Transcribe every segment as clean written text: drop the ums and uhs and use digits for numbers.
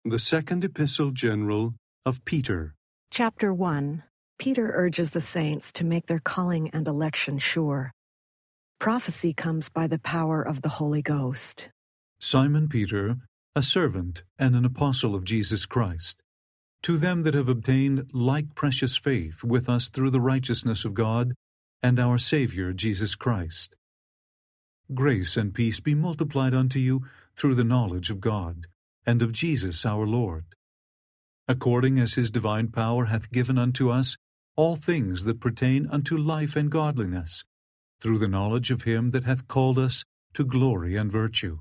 The Second Epistle General of Peter. Chapter 1. Peter urges the saints to make their calling and election sure. Prophecy comes by the power of the Holy Ghost. Simon Peter, a servant and an apostle of Jesus Christ, to them that have obtained like precious faith with us through the righteousness of God and our Savior Jesus Christ. Grace and peace be multiplied unto you through the knowledge of God and of Jesus our Lord, according as his divine power hath given unto us all things that pertain unto life and godliness, through the knowledge of him that hath called us to glory and virtue,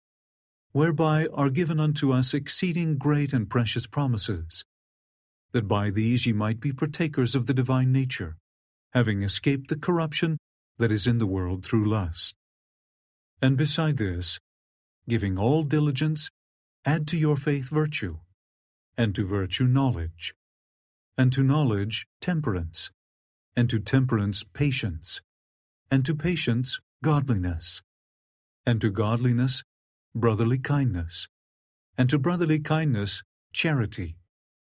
whereby are given unto us exceeding great and precious promises, that by these ye might be partakers of the divine nature, having escaped the corruption that is in the world through lust. And beside this, giving all diligence, add to your faith virtue, and to virtue knowledge, and to knowledge temperance, and to temperance patience, and to patience godliness, and to godliness brotherly kindness, and to brotherly kindness charity.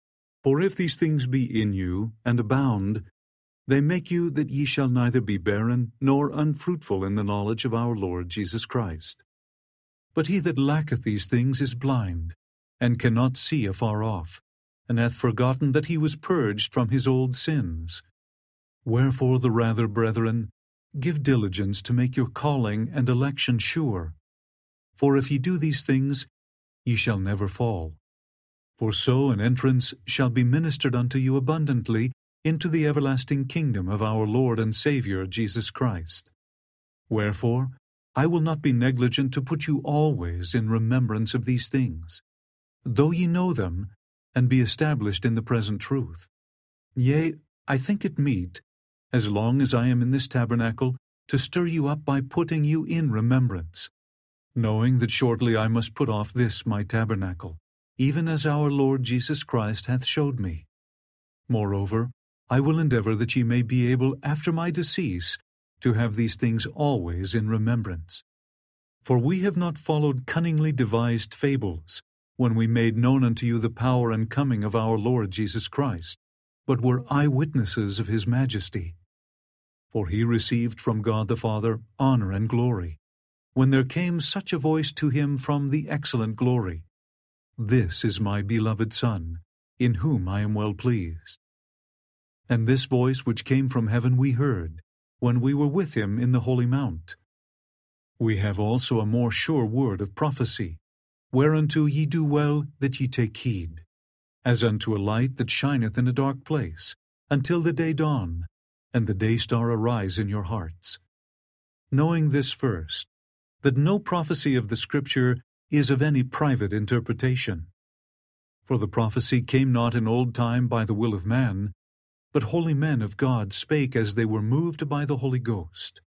For if these things be in you, and abound, they make you that ye shall neither be barren nor unfruitful in the knowledge of our Lord Jesus Christ. But he that lacketh these things is blind, and cannot see afar off, and hath forgotten that he was purged from his old sins. Wherefore the rather, brethren, give diligence to make your calling and election sure. For if ye do these things, ye shall never fall. For so an entrance shall be ministered unto you abundantly into the everlasting kingdom of our Lord and Saviour Jesus Christ. Wherefore, I will not be negligent to put you always in remembrance of these things, though ye know them, and be established in the present truth. Yea, I think it meet, as long as I am in this tabernacle, to stir you up by putting you in remembrance, knowing that shortly I must put off this my tabernacle, even as our Lord Jesus Christ hath showed me. Moreover, I will endeavor that ye may be able after my decease to have these things always in remembrance. For we have not followed cunningly devised fables, when we made known unto you the power and coming of our Lord Jesus Christ, but were eyewitnesses of his majesty. For he received from God the Father honor and glory, when there came such a voice to him from the excellent glory, This is my beloved Son, in whom I am well pleased. And this voice which came from heaven we heard, when we were with him in the holy mount. We have also a more sure word of prophecy, whereunto ye do well that ye take heed, as unto a light that shineth in a dark place, until the day dawn, and the day star arise in your hearts. Knowing this first, that no prophecy of the Scripture is of any private interpretation. For the prophecy came not in old time by the will of man, but holy men of God spake as they were moved by the Holy Ghost.